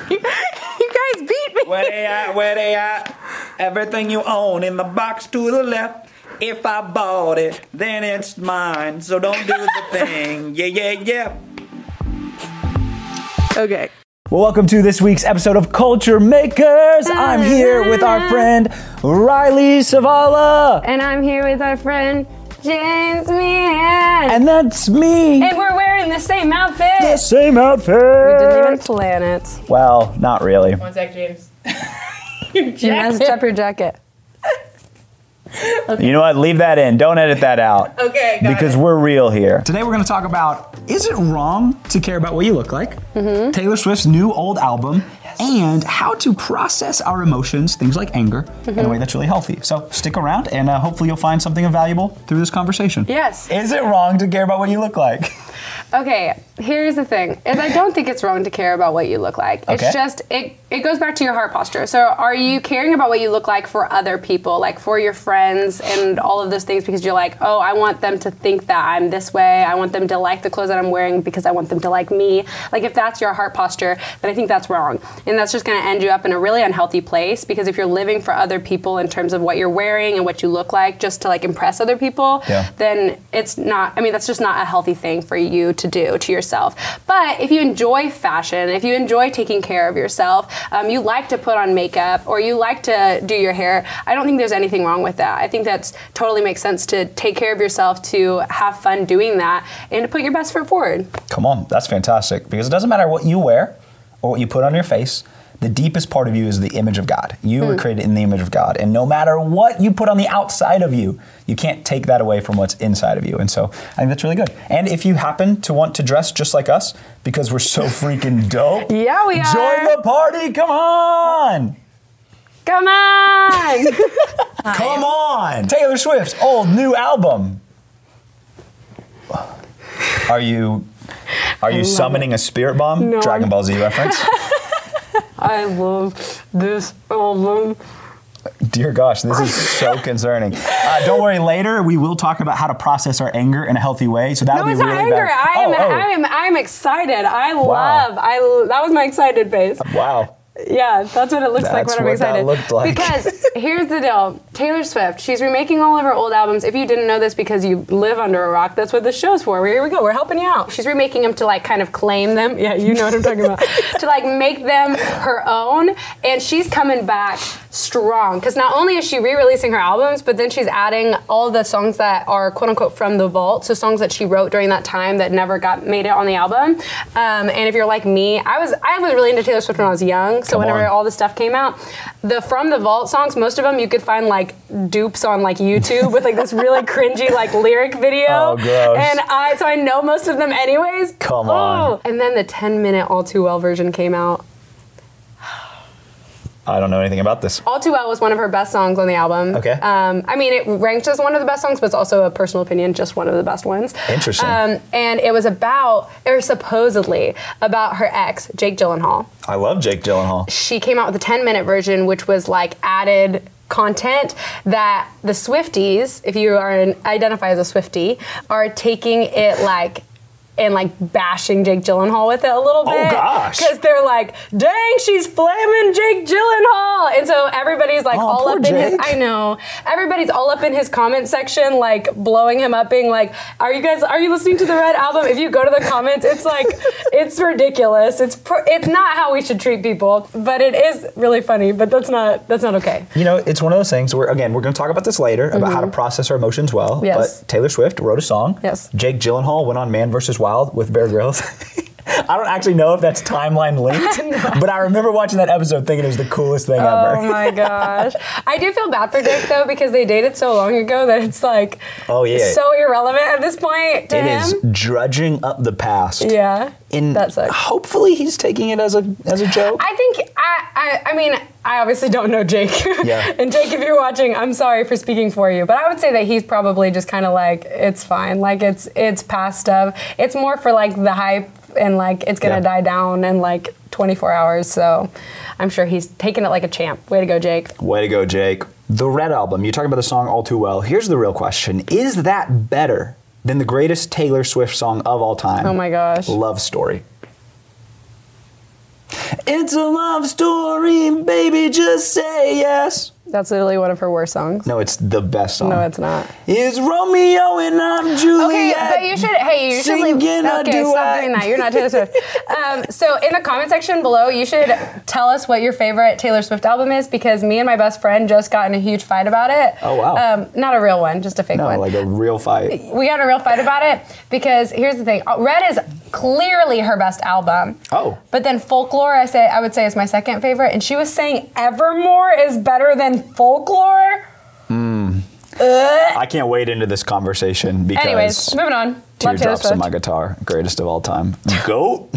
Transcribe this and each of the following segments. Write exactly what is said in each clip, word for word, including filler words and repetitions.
you guys beat me. Where they at? Where they at? Everything you own in the box to the left. If I bought it, then it's mine. So don't do the thing. Yeah, yeah, yeah. Okay. Well, welcome to this week's episode of Culture Makers. I'm here with our friend Riley Savala. And I'm here with our friend James Meehan. And that's me. And we're wearing the same outfit. The same outfit. We didn't even plan it. Well, not really. One sec, James. You messed up your jacket. You know what? Leave that in. Don't edit that out. Okay, got Because it. we're real here. Today we're going to talk about, is it wrong to care about what you look like? Mm-hmm. Taylor Swift's new old album, yes. And how to process our emotions, things like anger, mm-hmm. in a way that's really healthy. So stick around and uh, hopefully you'll find something valuable through this conversation. Yes. Is it wrong to care about what you look like? Okay, here's the thing, is I don't think it's wrong to care about what you look like. It's Okay. just, it, it goes back to your heart posture. So are you caring about what you look like for other people, like for your friends and all of those things because you're like, oh, I want them to think that I'm this way. I want them to like the clothes that I'm wearing because I want them to like me. Like if that's your heart posture, then I think that's wrong. And that's just gonna end you up in a really unhealthy place because if you're living for other people in terms of what you're wearing and what you look like just to like impress other people, Yeah. then it's not, I mean, that's just not a healthy thing for you to do to yourself. But if you enjoy fashion, if you enjoy taking care of yourself, um, you like to put on makeup or you like to do your hair, I don't think there's anything wrong with that. I think that's totally makes sense to take care of yourself, to have fun doing that, and to put your best foot forward. Come on, that's fantastic. Because it doesn't matter what you wear or what you put on your face. The deepest part of you is the image of God. You Hmm. were created in the image of God. And no matter what you put on the outside of you, you can't take that away from what's inside of you. And so I think that's really good. And if you happen to want to dress just like us, because we're so freaking dope, Yeah, we are. join the party, come on! Come on! Come on! Taylor Swift's old new album. Are you are you summoning a spirit bomb? No, Dragon I'm- Ball Z reference? I love this album. Dear gosh, this is so concerning. Uh, don't worry, later we will talk about how to process our anger in a healthy way. So that'll No, be it's not really anger. bad. I am, oh, oh. I am, I am excited. I Wow. love. I that was my excited face. Wow. Yeah, that's what it looks like That's when I'm what that excited. looked like. Because here's the deal. Taylor Swift, she's remaking all of her old albums. If you didn't know this because you live under a rock, that's what this show's for. Here we go. We're helping you out. She's remaking them to like kind of claim them. Yeah, you know what I'm talking about. To like make them her own. And she's coming back strong. Because not only is she re-releasing her albums, but then she's adding all the songs that are quote unquote from the vault. So songs that she wrote during that time that never got made it on the album. Um, and if you're like me, I was I was really into Taylor Swift when I was young. So Come whenever on. all this stuff came out, the From the Vault songs, most of them you could find like dupes on like YouTube with like this really cringy like lyric video. Oh, gross. And I so I know most of them anyways. Come Oh. on. And then the ten minute All Too Well version came out. I don't know anything about this. All Too Well was one of her best songs on the album. Okay. Um, I mean, it ranked as one of the best songs, but it's also a personal opinion, just one of the best ones. Interesting. Um, and it was about, or supposedly, about her ex, Jake Gyllenhaal. I love Jake Gyllenhaal. She came out with a ten minute version, which was like added content that the Swifties, if you are an, identify as a Swiftie, are taking it like and like bashing Jake Gyllenhaal with it a little bit. Oh, gosh. Because they're like, dang, she's flaming Jake Gyllenhaal. And so everybody's like Oh, all poor up in his, Jake. I know, everybody's all up in his comment section, like blowing him up, being like, are you guys, are you listening to the Red album? If you go to the comments, it's like, it's ridiculous. It's pr- it's not how we should treat people, but it is really funny, but that's not, that's not okay. You know, it's one of those things where, again, we're going to talk about this later, about how to process our emotions well. Yes. But Taylor Swift wrote a song. Yes. Jake Gyllenhaal went on Man versus Wild with Bear Grylls. I don't actually know if that's timeline linked, but I remember watching that episode thinking it was the coolest thing ever. Oh my gosh. I do feel bad for Jake though, because they dated so long ago that it's like Oh, yeah. so irrelevant at this point to It him. is drudging up the past. Yeah. And that sucks. hopefully he's taking it as a as a joke. I think I, I I mean I obviously don't know Jake. Yeah. And Jake, if you're watching, I'm sorry for speaking for you, but I would say that he's probably just kind of like, it's fine. Like it's it's past stuff. It's more for like the hype and like it's gonna Yeah. die down in like twenty-four hours. So I'm sure he's taking it like a champ. Way to go, Jake. Way to go, Jake. The Red Album, you talk about the song All Too Well. Here's the real question. Is that better than the greatest Taylor Swift song of all time? Oh my gosh. Love Story. It's a love story, baby, just say yes. That's literally one of her worst songs. No, it's the best song. No, it's not. It's Romeo and I'm Juliet. Okay, but you should. Hey, you should leave. Singing a Okay, duet. stop doing that. You're not Taylor Swift. um, so in the comment section below, you should tell us what your favorite Taylor Swift album is, because me and my best friend just got in a huge fight about it. Oh, wow. Um, not a real one, just a fake No, one. like a real fight. We got in a real fight about it because here's the thing: Red is clearly her best album. Oh. But then Folklore, I say I would say is my second favorite, and she was saying Evermore is better than Folklore. Mm. Ugh. I can't wait into this conversation because Anyways, moving on. Love Taylor Teardrops Swift. on My Guitar, greatest of all time. Goat.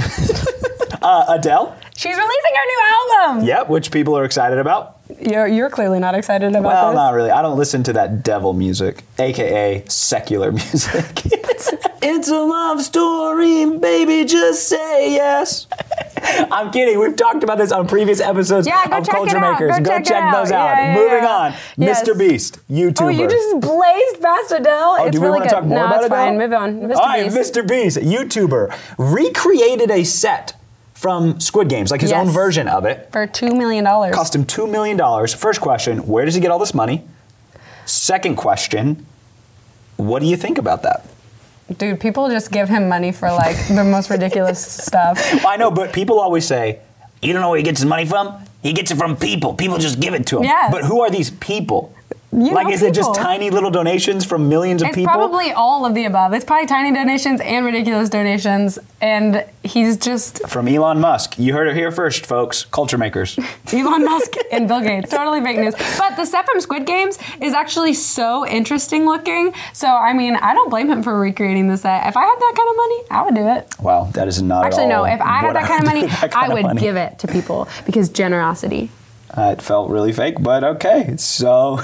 uh, Adele. She's releasing her new album. Yep, which people are excited about. You're, you're clearly not excited about Well, this. not really. I don't listen to that devil music, A K A secular music. It's a love story, baby, just say yes. I'm kidding. We've talked about this on previous episodes Yeah, go of check Culture it out. Makers. Go Go check check, it out. those out. Yeah, yeah, Moving yeah. on. Yes. Mister Beast, YouTuber. Oh, you just blazed past Adele. Oh, it's do we really want good. to talk more no, about it's Adele? fine. Move on. Mister All right, Beast. Mister Beast, YouTuber, recreated a set from Squid Games, like his Yes. own version of it. For two million dollars. Cost him two million dollars. First question, where does he get all this money? Second question, what do you think about that? Dude, people just give him money for like the most ridiculous stuff. Well, I know, but people always say, you don't know where he gets his money from? He gets it from people. People just give it to him. Yeah. But who are these people? You like, know is it just people. tiny little donations from millions of It's people? probably all of the above. It's probably tiny donations and ridiculous donations, and he's just From Elon Musk. You heard it here first, folks. Culture Makers. Elon Musk and Bill Gates. Totally fake news. But the set from Squid Games is actually so interesting looking. So, I mean, I don't blame him for recreating the set. If I had that kind of money, I would do it. Wow, that is not Actually, at all no. If I had what that kind of would do money, with that kind I of would money. give it to people because generosity. Uh, it felt really fake, but okay. So,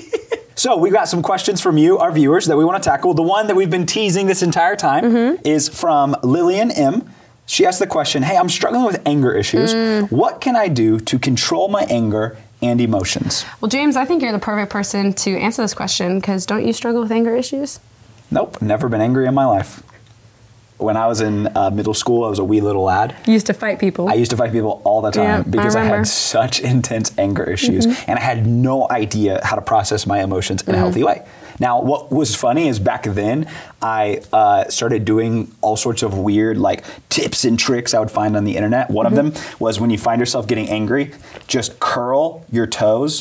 so we've got some questions from you, our viewers, that we want to tackle. The one that we've been teasing this entire time Mm-hmm. is from Lillian M. She asked the question, hey, I'm struggling with anger issues. Mm. What can I do to control my anger and emotions? Well, James, I think you're the perfect person to answer this question because don't you struggle with anger issues? Nope, never been angry in my life. When I was in uh, middle school, I was a wee little lad. You used to fight people. I used to fight people all the time Yeah, I because I, remember. had such intense anger issues Mm-hmm. and I had no idea how to process my emotions in a healthy way. Now, what was funny is back then, I uh, started doing all sorts of weird like tips and tricks I would find on the internet. One Mm-hmm. of them was when you find yourself getting angry, just curl your toes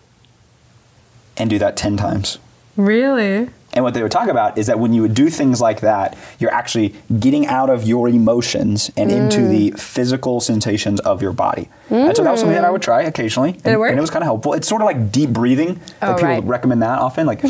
and do that ten times. Really? And what they would talk about is that when you would do things like that, you're actually getting out of your emotions and Mm. into the physical sensations of your body. And so that was something that I would try occasionally. Did it work? And it was kind of helpful. It's sort of like deep breathing. Oh, like people right. recommend that often. Like,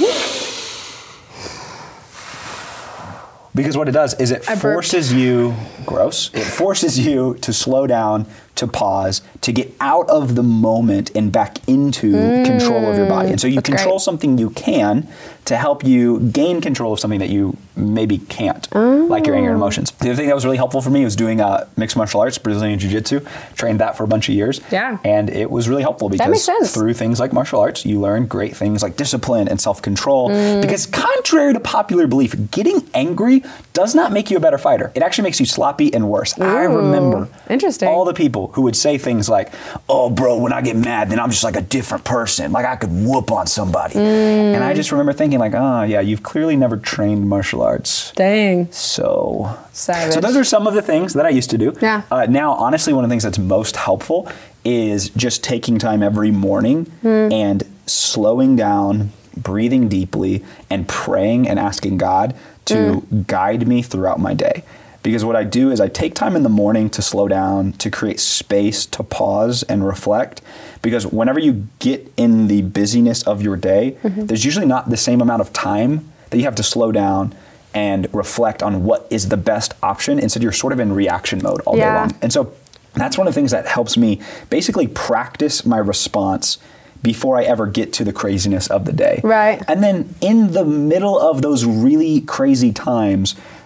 because what it does is it I burped. forces you, gross, it forces you to slow down, to pause, to get out of the moment and back into control of your body. And so you That's control great. something you can to help you gain control of something that you maybe can't, like your anger and emotions. The other thing that was really helpful for me was doing uh, mixed martial arts, Brazilian Jiu-Jitsu. Trained that for a bunch of years. Yeah. And it was really helpful because makes sense. through things like martial arts, you learn great things like discipline and self-control. Mm. Because contrary to popular belief, getting angry does not make you a better fighter. It actually makes you sloppy and worse. I remember Interesting. all the people who would say things like, oh, bro, when I get mad, then I'm just like a different person. Like I could whoop on somebody. Mm. And I just remember thinking like, oh, yeah, you've clearly never trained martial arts. Dang. So, Savage. so those are some of the things that I used to do. Yeah. Uh, now, honestly, one of the things that's most helpful is just taking time every morning Hmm. and slowing down, breathing deeply, and praying and asking God to Hmm. guide me throughout my day. Because what I do is I take time in the morning to slow down, to create space, to pause and reflect. Because whenever you get in the busyness of your day, Mm-hmm. there's usually not the same amount of time that you have to slow down and reflect on what is the best option. Instead, you're sort of in reaction mode all Yeah. day long. And so that's one of the things that helps me basically practice my response before I ever get to the craziness of the day. Right. And then in the middle of those really crazy times,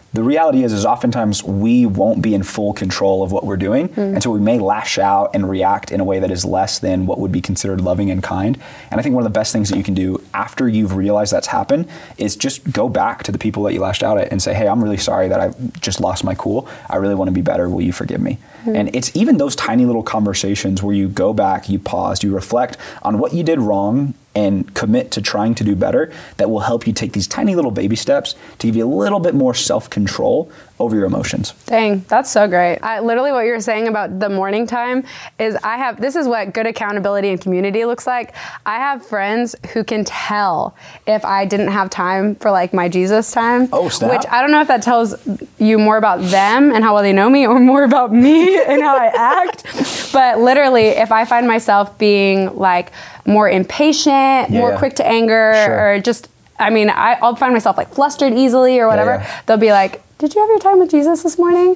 the reality is, is oftentimes we won't be in full control of what we're doing. Mm. And so we may lash out and react in a way that is less than what would be considered loving and kind. And I think one of the best things that you can do after you've realized that's happened is just go back to the people that you lashed out at and say, hey, I'm really sorry that I just lost my cool. I really want to be better. Will you forgive me? Mm. And it's even those tiny little conversations where you go back, you pause, you reflect on what you did wrong and commit to trying to do better that will help you take these tiny little baby steps to give you a little bit more self-control over your emotions. Dang, that's so great. I, literally what you're saying about the morning time is I have, this is what good accountability and community looks like. I have friends who can tell if I didn't have time for like my Jesus time. Oh, snap. Which I don't know if that tells you more about them and how well they know me or more about me and how I act. But literally, if I find myself being like more impatient, yeah, more quick to anger, sure. or just, I mean, I, I'll find myself like flustered easily or whatever. Yeah, yeah. They'll be like, did you have your time with Jesus this morning?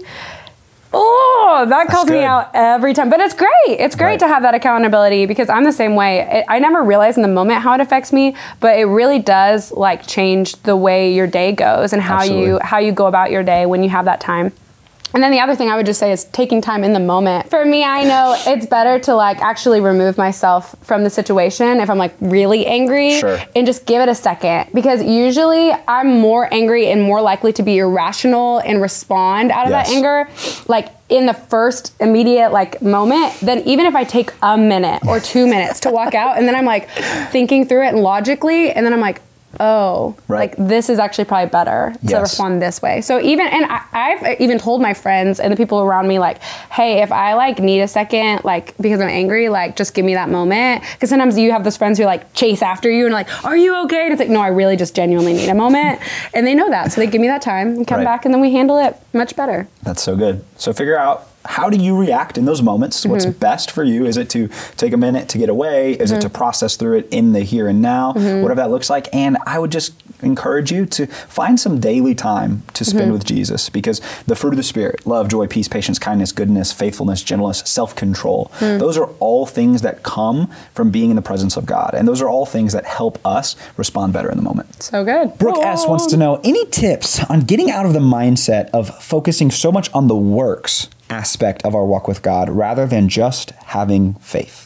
Oh, that calls me out every time. But it's great. It's great right. to have that accountability because I'm the same way. It, I never realize in the moment how it affects me, but it really does like change the way your day goes and how Absolutely. you how you go about your day when you have that time. And then the other thing I would just say is taking time in the moment. For me, I know it's better to like actually remove myself from the situation if I'm like really angry sure. and just give it a second. Because usually I'm more angry and more likely to be irrational and respond out of yes. that anger like in the first immediate like moment than even if I take a minute or two minutes to walk out and then I'm like thinking through it logically and then I'm like, oh, right. like this is actually probably better to yes. respond this way. So even, and I, I've even told my friends and the people around me like, hey, if I like need a second, like because I'm angry, like just give me that moment. Because sometimes you have those friends who like chase after you and like, are you okay? And it's like, no, I really just genuinely need a moment. And they know that. So they give me that time and come right. back and then we handle it much better. That's so good. So figure out, how do you react in those moments? Mm-hmm. What's best for you? Is it to take a minute to get away? Is mm-hmm. it to process through it in the here and now? Mm-hmm. Whatever that looks like. And I would just encourage you to find some daily time to spend mm-hmm. with Jesus because the fruit of the Spirit, love, joy, peace, patience, kindness, goodness, faithfulness, gentleness, self-control. Mm-hmm. Those are all things that come from being in the presence of God. And those are all things that help us respond better in the moment. So good. Brooke oh. S. wants to know, any tips on getting out of the mindset of focusing so much on the works aspect of our walk with God rather than just having faith?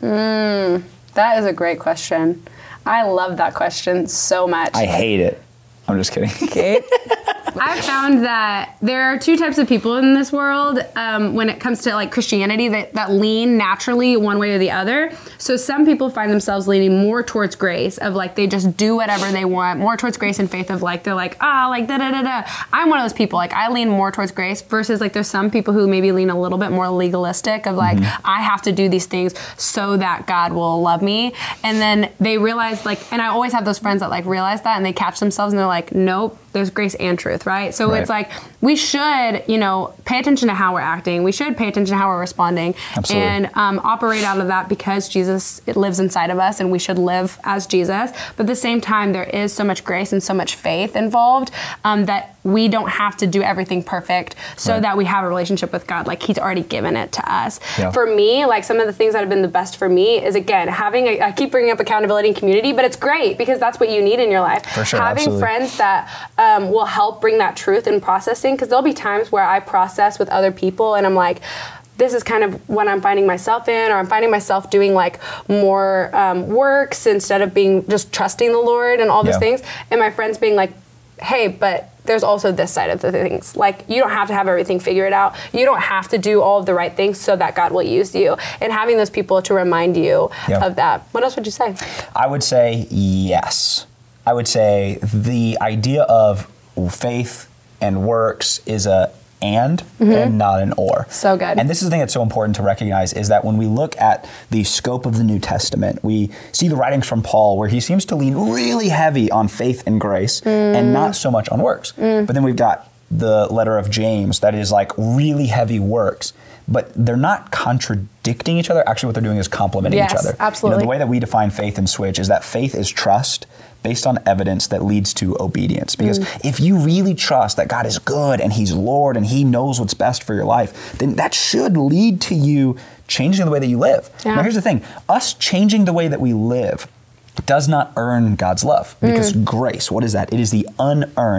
Mm, that is a great question. I love that question so much. I hate it. I'm just kidding. Okay. I've found that there are two types of people in this world um, when it comes to like Christianity that, that lean naturally one way or the other. So some people find themselves leaning more towards grace of like they just do whatever they want, more towards grace and faith of like they're like, ah, oh, like da da da da. I'm one of those people. Like I lean more towards grace versus like there's some people who maybe lean a little bit more legalistic of like mm-hmm. I have to do these things so that God will love me. And then they realize like, and I always have those friends that like realize that and they catch themselves and they're like, nope, there's grace and truth, right? So right. it's like we should, you know, pay attention to how we're acting. We should pay attention to how we're responding Absolutely. and um, operate out of that because Jesus it lives inside of us and we should live as Jesus. But at the same time, there is so much grace and so much faith involved um, that we don't have to do everything perfect so right. that we have a relationship with God. Like he's already given it to us. Yeah. For me, like some of the things that have been the best for me is again, having, a, I keep bringing up accountability and community, but it's great because that's what you need in your life. For sure, having absolutely. friends that um, will help bring that truth and processing because there'll be times where I process with other people and I'm like, this is kind of what I'm finding myself in, or I'm finding myself doing like more um, works instead of being just trusting the Lord and all those yeah. things. And my friends being like, hey, but there's also this side of the things. Like you don't have to have everything figured out. You don't have to do all of the right things so that God will use you. And having those people to remind you yeah. of that. What else would you say? I would say yes. I would say the idea of faith and works is a and mm-hmm. and not an or. So good. And this is the thing that's so important to recognize is that when we look at the scope of the New Testament, we see the writings from Paul where he seems to lean really heavy on faith and grace mm. and not so much on works. Mm. But then we've got the letter of James that is like really heavy works, but they're not contradicting each other. Actually, what they're doing is complementing yes, each other. Absolutely. You know, the way that we define faith in Switch is that faith is trust based on evidence that leads to obedience. Because mm. if you really trust that God is good and he's Lord and he knows what's best for your life, then that should lead to you changing the way that you live. Yeah. Now, here's the thing. Us changing the way that we live does not earn God's love because mm. grace, what is that? It is the unearned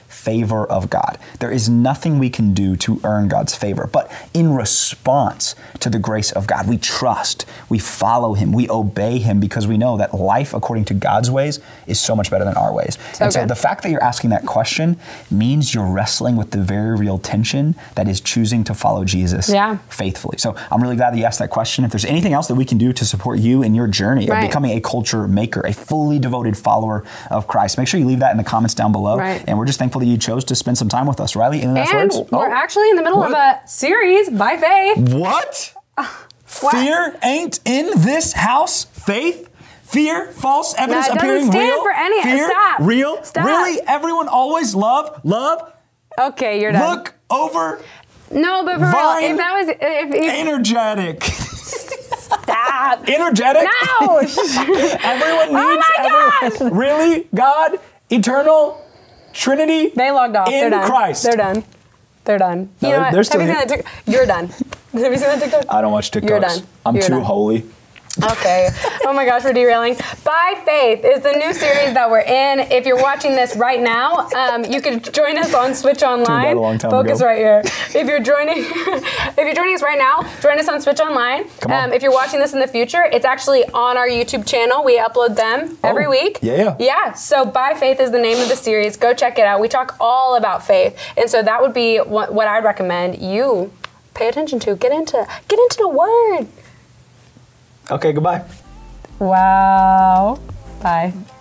favor of God. There is nothing we can do to earn God's favor, but in response to the grace of God, we trust, we follow him, we obey him because we know that life according to God's ways is so much better than our ways. So and so good. the fact that you're asking that question means you're wrestling with the very real tension that is choosing to follow Jesus Yeah. faithfully. So I'm really glad that you asked that question. If there's anything else that we can do to support you in your journey of Right. becoming a culture maker, a fully devoted follower of Christ, make sure you leave that in the comments down below. Right. And we're just thankful that you chose to spend some time with us. Riley, any last And words? we're Oh. actually in the middle What? of a series by Faith. What? What? Fear ain't in this house. Faith? Fear? False evidence No, it doesn't appearing stand real? for any- Fear? stop. Real? Stop. Really? Everyone always love? Love? Okay, you're done. Look over? No, but for Vine. real, if that was if, if Energetic. stop. Energetic? No. Everyone Oh needs my everyone. Really? God? Eternal? Trinity? They logged off. They're In done. Christ. They're done. They're done. No, you know what? they're still Have you here. seen that tic- You're done. Have you seen that TikTok? I don't watch TikToks. You're done. I'm You're too done. holy. Okay. Oh my gosh, we're derailing. By Faith is the new series that we're in. If you're watching this right now, um, you can join us on Switch Online. a long time Focus ago. right here. If you're joining, if you're joining us right now, join us on Switch Online. Come on. Um, if you're watching this in the future, it's actually on our YouTube channel. We upload them every Oh, week. yeah, yeah. Yeah. So By Faith is the name of the series. Go check it out. We talk all about faith, and so that would be what, what I'd recommend you pay attention to. Get into get into the Word. Okay, goodbye. Wow. Bye.